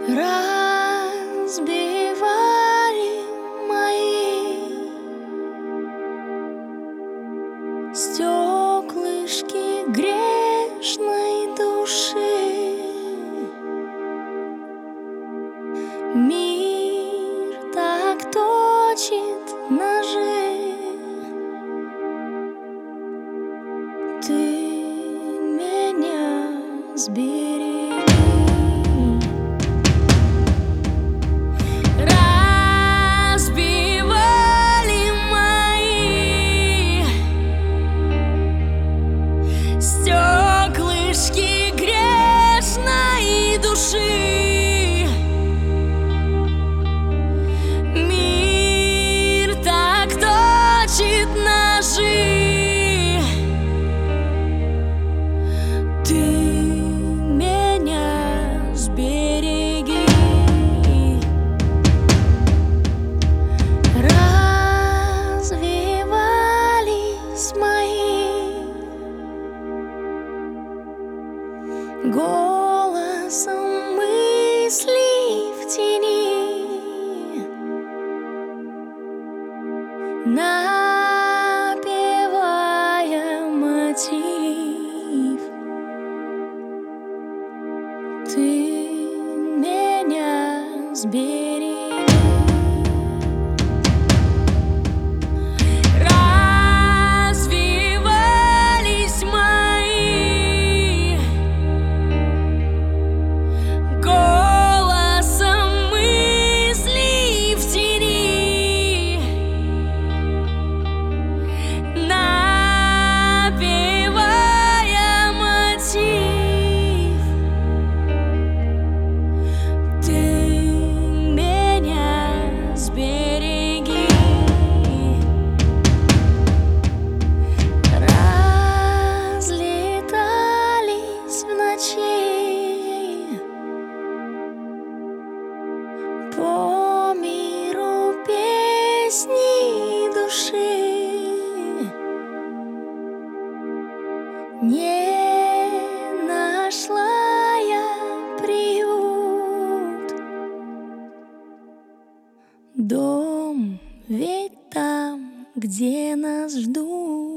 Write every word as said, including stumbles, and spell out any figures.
разбивали мои стеклышки грешной души. Мир так точит ножи. Ты меня сбереги. Разбивали мои стеклышки грешной души. Мир так точит ножи. Ты меня сбереги. Развивались мои голосом мысли в тени, напевая мотив. Ты меня сбереги. Развивались мои голосом мысли в тени, напевая мотив. Ты меня сбереги. Разлетались в ночи по миру песни души. Не нашла я приют. Дом ведь там, где нас ждут.